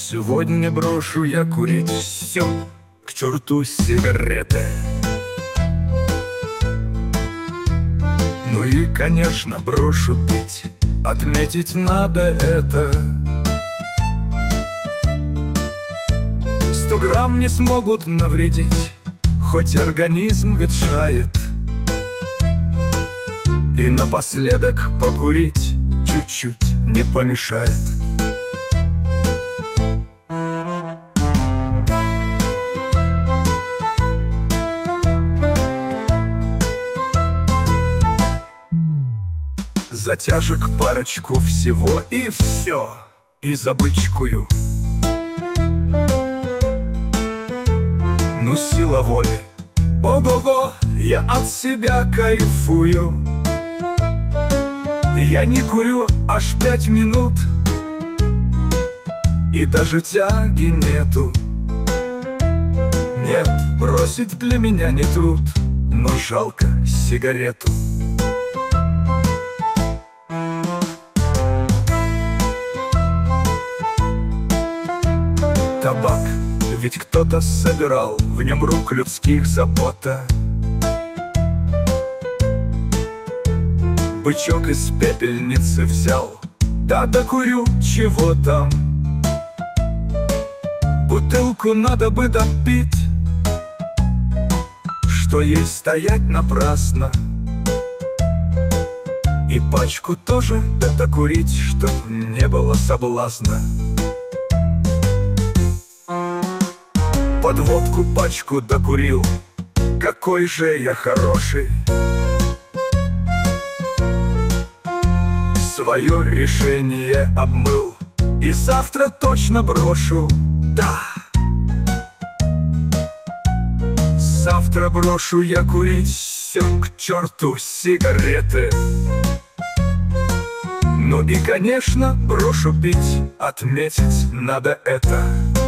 Сегодня брошу я курить все, к черту сигареты. Ну и, конечно, брошу пить, отметить надо это. 100 грамм не смогут навредить, хоть организм ветшает. И напоследок покурить чуть-чуть не помешает. Затяжек парочку всего и все, и забычкую. Ну сила воли, ого-го, я от себя кайфую. Я не курю аж 5 минут, и даже тяги нету. Нет, бросить для меня не труд, но жалко сигарету. Табак, ведь кто-то собирал в нем рук людских забота. Бычок из пепельницы взял, да докурю, чего там. Бутылку надо бы допить, что ей стоять напрасно. И пачку тоже да докурить, чтоб не было соблазна. Под водку пачку докурил, какой же я хороший. Свое решение обмыл, и завтра точно брошу, да. Завтра брошу я курить все, к черту сигареты. Ну и, конечно, брошу пить, отметить надо это.